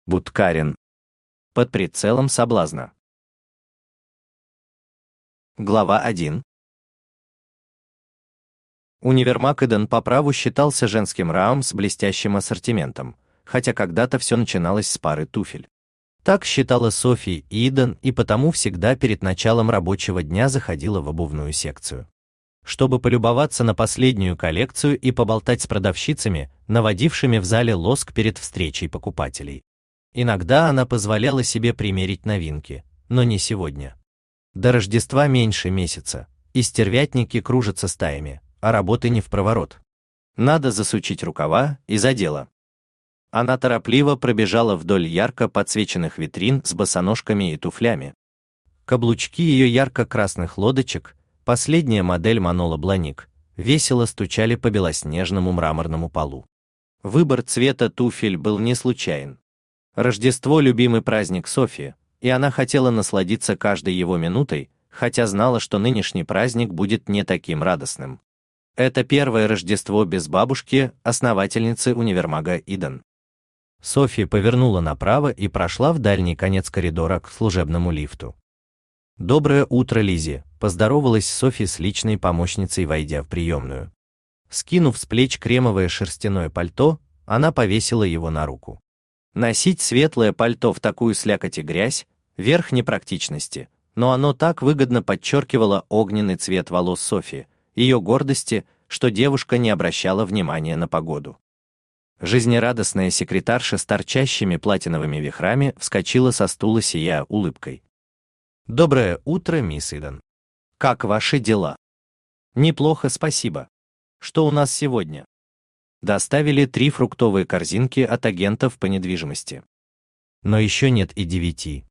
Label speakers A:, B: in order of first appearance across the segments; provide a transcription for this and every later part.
A: Буткарин. Под прицелом соблазна. Глава 1. Универмаг Иден по праву считался женским РААМ с блестящим ассортиментом, хотя когда-то все начиналось с пары туфель. Так считала Софи Иден, и потому всегда перед началом рабочего дня заходила в обувную секцию, чтобы полюбоваться на последнюю коллекцию и поболтать с продавщицами, наводившими в зале лоск перед встречей покупателей. Иногда она позволяла себе примерить новинки, но не сегодня. До Рождества меньше месяца, и стервятники кружатся стаями, а работы не впроворот. Надо засучить рукава и за дело. Она торопливо пробежала вдоль ярко подсвеченных витрин с босоножками и туфлями. Каблучки ее ярко-красных лодочек, последняя модель Манола Бланик, весело стучали по белоснежному мраморному полу. Выбор цвета туфель был не случайен. Рождество — любимый праздник Софи, и она хотела насладиться каждой его минутой, хотя знала, что нынешний праздник будет не таким радостным. Это первое Рождество без бабушки, основательницы универмага Иден. Софи повернула направо и прошла в дальний конец коридора к служебному лифту. «Доброе утро, Лизи», — поздоровалась Софи с личной помощницей, войдя в приемную. Скинув с плеч кремовое шерстяное пальто, она повесила его на руку. Носить светлое пальто в такую слякоть и грязь — верх непрактичности, но оно так выгодно подчеркивало огненный цвет волос Софи, ее гордости, что девушка не обращала внимания на погоду. Жизнерадостная секретарша с торчащими платиновыми вихрами вскочила со стула, сияя улыбкой. «Доброе утро, мисс Иден. Как ваши дела?» «Неплохо, спасибо. Что у нас сегодня?» Доставили 3 фруктовые корзинки от агентов по недвижимости. Но еще нет и 9.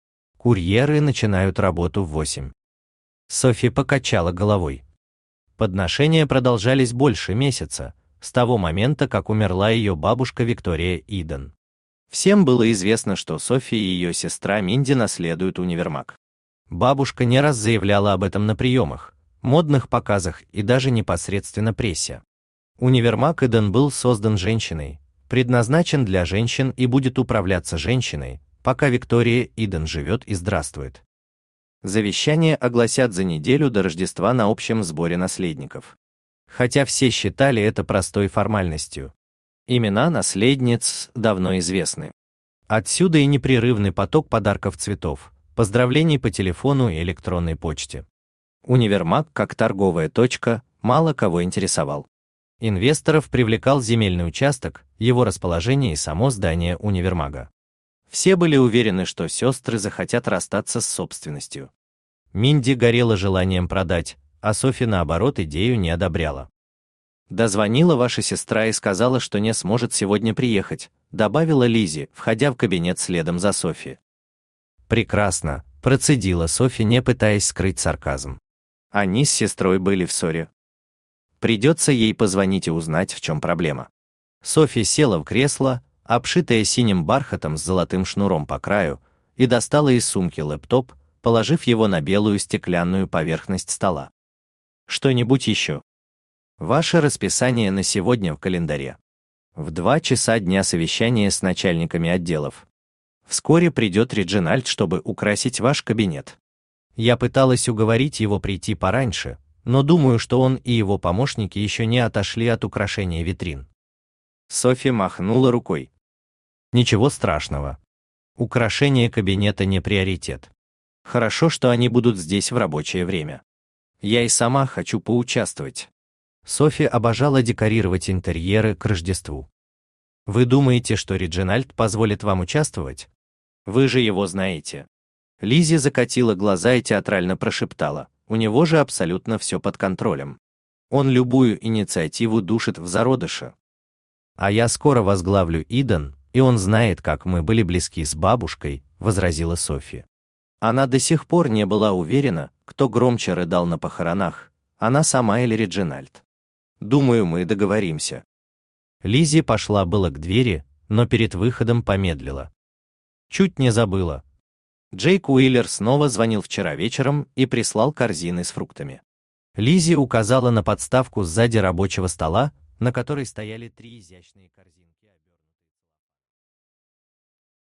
A: Курьеры начинают работу в 8. Софи покачала головой. Подношения продолжались больше месяца, с того момента, как умерла ее бабушка Виктория Иден. Всем было известно, что Софи и ее сестра Минди наследуют универмаг. Бабушка не раз заявляла об этом на приемах, модных показах и даже непосредственно прессе. Универмаг Иден был создан женщиной, предназначен для женщин и будет управляться женщиной, пока Виктория Иден живет и здравствует. Завещание огласят за неделю до Рождества на общем сборе наследников. Хотя все считали это простой формальностью. Имена наследниц давно известны. Отсюда и непрерывный поток подарков, цветов, поздравлений по телефону и электронной почте. Универмаг, как торговая точка, мало кого интересовал. Инвесторов привлекал земельный участок, его расположение и само здание универмага. Все были уверены, что сестры захотят расстаться с собственностью. Минди горела желанием продать, а Софи, наоборот, идею не одобряла. «Дозвонила ваша сестра и сказала, что не сможет сегодня приехать», добавила Лизи, входя в кабинет следом за Софи. «Прекрасно», процедила Софи, не пытаясь скрыть сарказм. Они с сестрой были в ссоре. Придется ей позвонить и узнать, в чем проблема. Софи села в кресло, обшитое синим бархатом с золотым шнуром по краю, и достала из сумки лэптоп, положив его на белую стеклянную поверхность стола. «Что-нибудь еще?» «Ваше расписание на сегодня в календаре. В 2 часа дня совещание с начальниками отделов. Вскоре придет Реджинальд, чтобы украсить ваш кабинет. Я пыталась уговорить его прийти пораньше, но думаю, что он и его помощники еще не отошли от украшения витрин». Софи махнула рукой. «Ничего страшного. Украшение кабинета не приоритет. Хорошо, что они будут здесь в рабочее время. Я и сама хочу поучаствовать». Софи обожала декорировать интерьеры к Рождеству. «Вы думаете, что Реджинальд позволит вам участвовать? Вы же его знаете». Лизи закатила глаза и театрально прошептала: «У него же абсолютно все под контролем. Он любую инициативу душит в зародыше. А я скоро возглавлю Иден, и он знает, как мы были близки с бабушкой», возразила Софи. Она до сих пор не была уверена, кто громче рыдал на похоронах, она сама или Реджинальд. «Думаю, мы договоримся». Лизи пошла было к двери, но перед выходом помедлила. «Чуть не забыла. Джейк Уиллер снова звонил вчера вечером и прислал корзины с фруктами». Лизи указала на подставку сзади рабочего стола, на которой стояли 3 изящные корзины.